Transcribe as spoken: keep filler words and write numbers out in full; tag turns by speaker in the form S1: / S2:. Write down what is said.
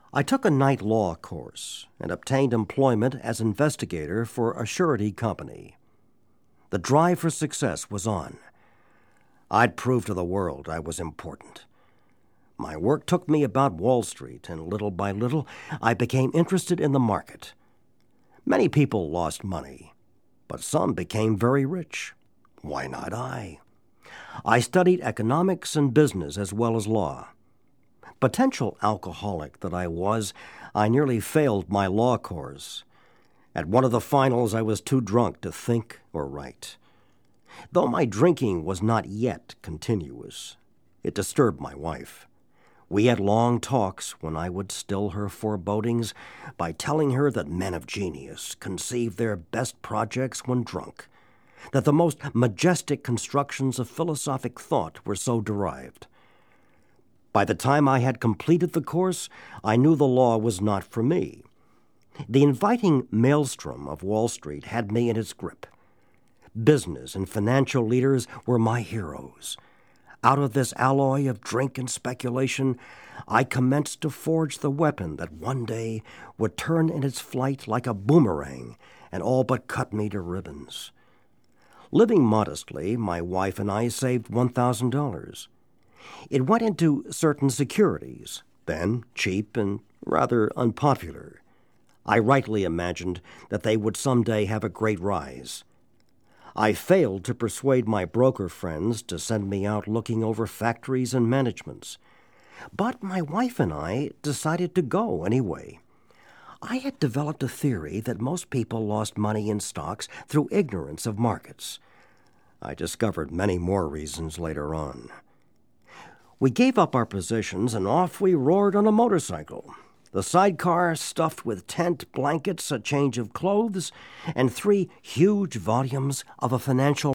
S1: I took a night law course and obtained employment as investigator for a surety company. The drive for success was on. I'd prove to the world I was important. My work took me about Wall Street, and little by little, I became interested in the market. Many people lost money, but some became very rich. Why not I? I studied economics and business as well as law. Potential alcoholic that I was, I nearly failed my law course. At one of the finals, I was too drunk to think or write. Though my drinking was not yet continuous, it disturbed my wife. We had long talks when I would still her forebodings by telling her that men of genius conceive their best projects when drunk, that the most majestic constructions of philosophic thought were so derived. By the time I had completed the course, I knew the law was not for me. The inviting maelstrom of Wall Street had me in its grip. Business and financial leaders were my heroes. Out of this alloy of drink and speculation, I commenced to forge the weapon that one day would turn in its flight like a boomerang and all but cut me to ribbons. Living modestly, my wife and I saved one thousand dollars. It went into certain securities, then cheap and rather unpopular. I rightly imagined that they would someday have a great rise. I failed to persuade my broker friends to send me out looking over factories and managements. But my wife and I decided to go anyway. I had developed a theory that most people lost money in stocks through ignorance of markets. I discovered many more reasons later on. We gave up our positions and off we roared on a motorcycle. The sidecar stuffed with tent, blankets, a change of clothes, and three huge volumes of a financial